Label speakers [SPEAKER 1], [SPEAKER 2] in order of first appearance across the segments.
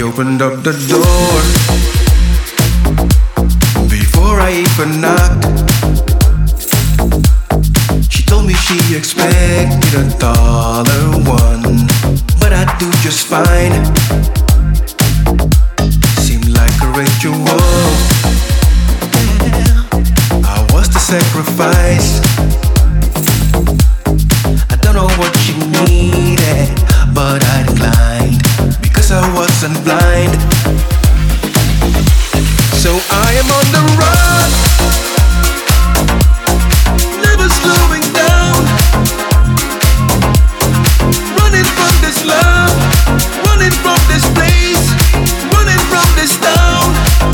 [SPEAKER 1] opened up the door before I even knocked. She told me she expected $1, but I do just fine. Seemed like a ritual. I was the sacrifice. I don't know what she needed, but I declined because I wasn't blind. So I am on the run, never slowing down, running from this love, running from this place, running from this town.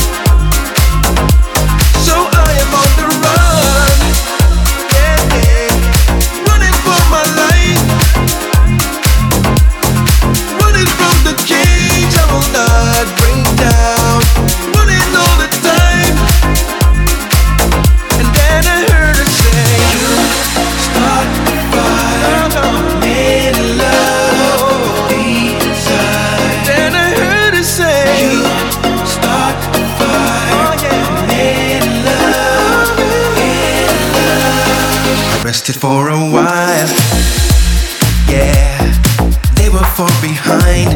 [SPEAKER 1] So I am on the run, yeah, yeah. Running for my life, running from the cage I will not break down, running all the time. And then I heard her say, you start the fire, made love deep inside. Then I heard her say, you start the fire, made love, I rested for a while, yeah, they were far behind.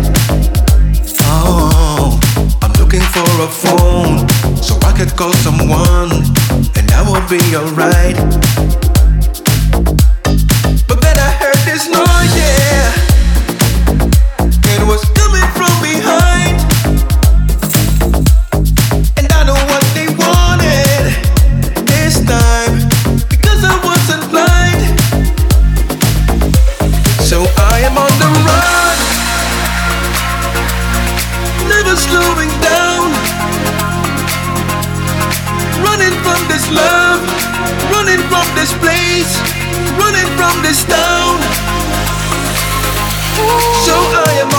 [SPEAKER 1] Oh, I'm looking for a phone so I could call someone and I will be alright. But then I heard this noise, yeah, it was coming from behind. And I know what they wanted this time because I wasn't blind. So I am on the run, never slowing down, running from this love, running from this place, running from this town. So I am